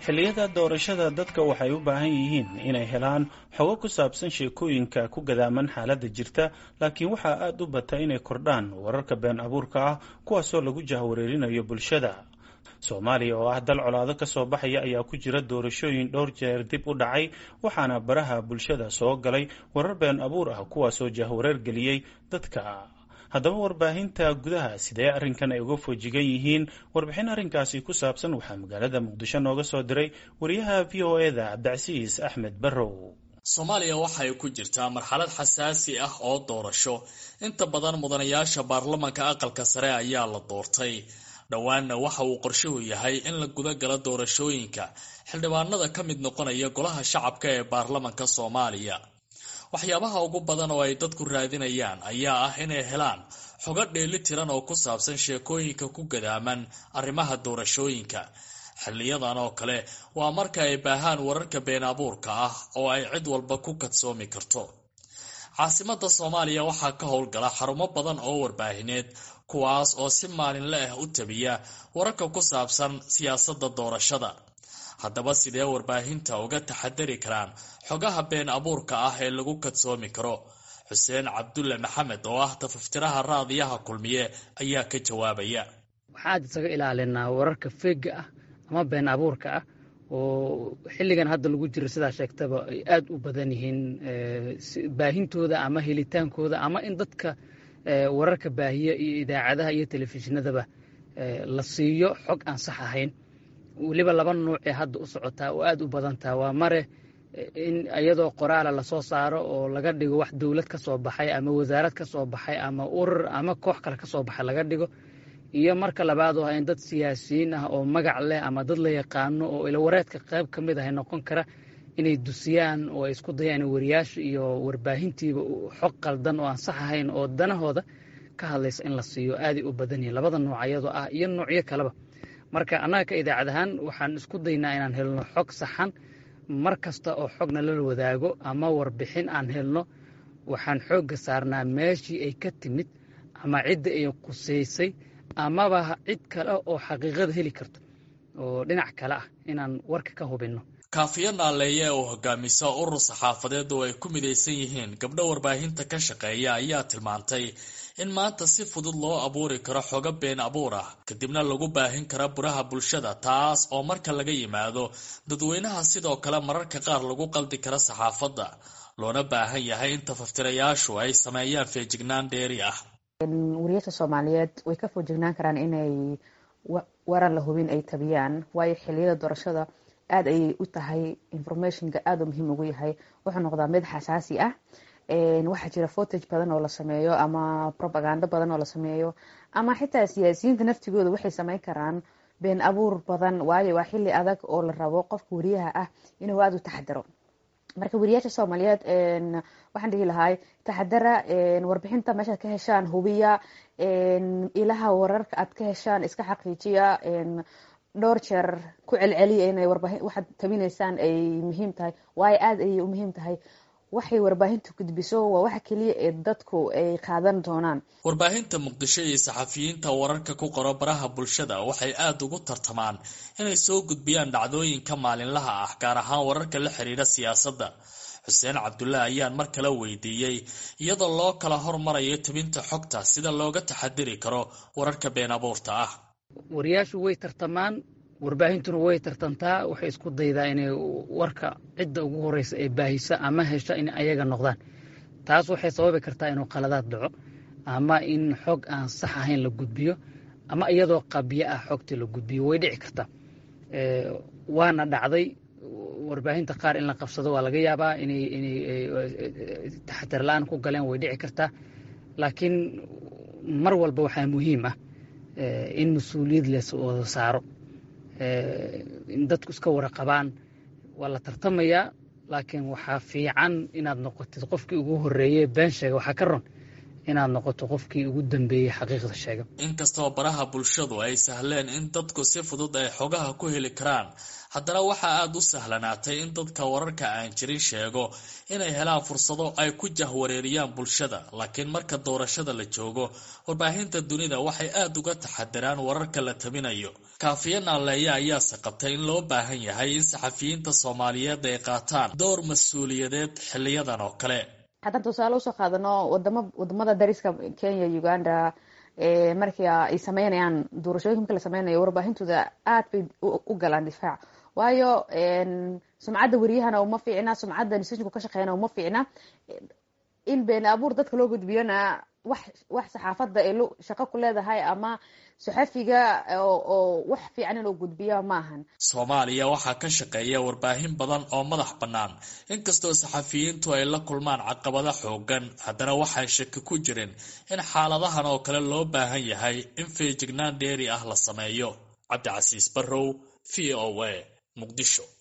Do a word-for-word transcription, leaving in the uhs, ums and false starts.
xilliyada doorashada dadka waxay u baahan yihiin inay helaan xogo ku saabsan sheekooyinka ku gadaaman xaaladda jirta, laakiin waxaa aad u bata inay kordhaan wararka been abuurka ah kuwaasoo lagu jahwareerinayo bulshada. Soomaaliya oo ah dal colaado ka soo baxaya ayaa ku jira doorashooyin dhowr jeer dib u dhacay, waxaana baraha bulshada soo galay warar been abuur ah kuwaasoo jahwareer geliyey dadka. haddaba warbaahinta gudaha sidee arrinkan ay uga foojigan yihiin? warbixin arrinkaasi ku saabsan waxaa magaalada muqdisho nooga soo diray wariyaha v o e-da cabdicasiis axmed barrow. Soomaaliya waxay ku jirtaa marxalad xasaasi ah oo doorasho. Inta badan mudanayaasha baarlamaanka aqalka sare ayaa la doortay. Dhawaanna waxa uu qorshuhu yahay in la guda galo doorashooyinka xildhibaanada ka mid noqonaya golaha shacabka ee baarlamaanka Soomaaliya. waxyaabaha ugu badan oo ay dadku raadinayaan ayaa ah inay helaan xogo dheelitiran oo ku saabsan sheekooyinka ku gadaaman arrimaha doorashooyinka. xiliyadan oo kale waa marka ay baahaan wararka been abuurka ah oo ay cid walba ku kadsoomi karto. caasimadda Soomaaliya waxaa ka howlgala xarumo badan oo warbaahineed kuwaas oo si maalinle ah u tabiya wararka ku saabsan siyaasadda doorashada. haddaba sidee warbaahinta uga taxadari karaan xogaha been abuurka ah ee lagu kadsoomi karo? Xuseen Cabdulle Maxamed oo ah tafaftiraha raadiyaha Kulmiye ayaa ka jawaabaya. waxaad isaga ilaalinaa wararka feega ah ama been abuurka ah oo xilligan hadda lagu jiro sidaa sheegtaba ay aad u badan yihiin baahintooda ama helitaankooda ama in dadka wararka baahiya iyo idaacadaha iyo telefishinadaba la siiyo xog aan sax ahayn. waliba laba nooc ee hadda u socotaa oo aad u badantaa. waa mare in iyadoo qoraala la soo saaro oo laga dhigo wax dawlad ka soo baxay ama wasaarad ka soo baxay ama urur ama koox kale ka soo baxay laga dhigo, iyo marka labaad oo in dad siyaasiyiin ah oo magac leh ama dad la yaqaano oo ila wareedka qayb ka mid ah noqon kara inay dusiyaan oo ay isku dayaan wariyaasha iyo warbaahintiiba xog qaldan oo aan sax ahayn oo danahooda ka hadlaysa in la siiyo. aad u badan yihiin labada nooc iyadoo ah iyo noocyo kaleba. marka annaga ka idaacad ahaan waxaan isku daynaa inaan helno xog saxan mar kasta oo xogna la wadaago ama warbixin aan helno. waxaan xoogga saarnaa meeshii ay ka timid ama cidda ay qusaysay amaba cid kale oo xaqiiqada heli karto oo dhinac kale ah inaan warka ka hubinno. Kaafiya Naaleeye oo hogaamisa urur saxaafadeed oo ay ku midaysan yihiin gabdho warbaahinta ka shaqeeya ayaa tilmaantay in maanta si fudud loo abuuri karo xogo been abuur ah kadibna lagu baahin karo baraha bulshada, taas oo marka laga yimaado dadweynaha sidoo kale mararka qaar lagu qaldi karo saxaafadda, loona baahan yahay in tafaftirayaashu ay sameeyaan feejignaan dheeri ah. wariyaasha Soomaaliyeed way ka foojignaan karaan inay warar la hubin ay tabiyaan, waayo xilliyada doorashada aad ay u tahay informationka aad u muhiim ugu yahay. wuxuu noqdaa mid xasaasi ah. waxaa jira footage badan oo la sameeyo ama propaganda badan oo la sameeyo ama xitaa siyaasiyiinta naftigooda waxay sameyn karaan been abuur badan, waayo waa xilli adag oo la rabo qofka wariyaha ah inuu aad u taxadaro. marka wariyaasha Soomaaliyeed waxaan dhihi lahaa taxadara, warbixinta meesha ka heshaan hubiya, ilaha wararka aad ka heshaan iska xaqiijiya, dhowr jeer ku celceliya inay warbaahin waxaad tabinaysaan ay muhiim tahay, waayo aad ay u muhiim tahay. waxay warbaahintu gudbiso waa waxa kaliya ee dadku ay qaadan doonaan. warbaahinta Muqdisho iyo saxafiyiinta wararka ku qoro baraha bulshada waxay aad ugu tartamaan inay soo gudbiyaan dhacdooyinka maalinlaha ah, gaar ahaan wararka la xiriira siyaasadda. Xuseen Cabdulle ayaan mar kale weydiiyey iyadoo loo kala hormarayo tabinta xogta sida looga taxadiri karo wararka been abuurta ah. wariyaashu way tartamaan, warbaahintuna way tartantaa. waxay isku daydaa inay warka cidda ugu horeysa ee baahisa ama hesha in ayaga noqdaan. taas waxay sababi kartaa inuu qaladaad dhaco ama in xog aan sax ahayn la gudbiyo ama iyadoo qabyo ah xogta la gudbiyo. way dhici kartaa, waana dhacday. warbaahinta qaar in la qabsado waa laga yaabaa inay inay taxadar la'aan ku galeen, way dhici kartaa. laakiin mar walba waxaa muhiim ah in mas-uuliyad la wada saaro, in dadku iska waraqabaan. waa la tartamayaa, laakiin waxaa fiican inaad noqotid qofkii ugu horeeyay been sheega. waxaa ka ron inaad noqoto qofkii ugu dambeeyay xaqiiqda sheega. inkastoo baraha bulshadu ay sahleen in dadku si fudud ay xogaha ku heli karaan, haddana waxaa aad u sahlanaatay in dadka wararka aan jirin sheego inay helaan fursado ay ku jahwareeriyaan bulshada. laakiin marka doorashada la joogo, warbaahinta dunida waxay aad uga taxadiraan wararka la tabinayo. Kaafiye Naaleeye ayaase qabtay in loo baahan yahay in saxafiyiinta Soomaaliyeed ay qaataan door mas'uuliyadeed xiliyadan oo kale. haddaan tusaale usoo qaadano wadamo wadamada dariska Kenya, Uganda, ee markii ay sameynayaan doorashooyinka marka la sameynayo warbaahintooda aad bay u galaan difaac, waayo sumcadda wariyahana uma fiicna, sumcadda newsku ka shaqeeyana uma fiicna. in been abuur dadka loo gudbiyana wax wax saxaafadda ay shaqo ku leedahay ama saxafiga oo wax fiican inuu gudbiyo maahan. Soomaaliya waxaa ka shaqeeya warbaahin badan oo madax bannaan, inkastoo saxafiyiintu ay la kulmaan caqabado xoogan, haddana waxaan shaki ku jirin in xaaladahan oo kale loo baahan yahay in feejignaan dheeri ah la sameeyo. Cabdicasiis Barrow, V O A, Muqdisho.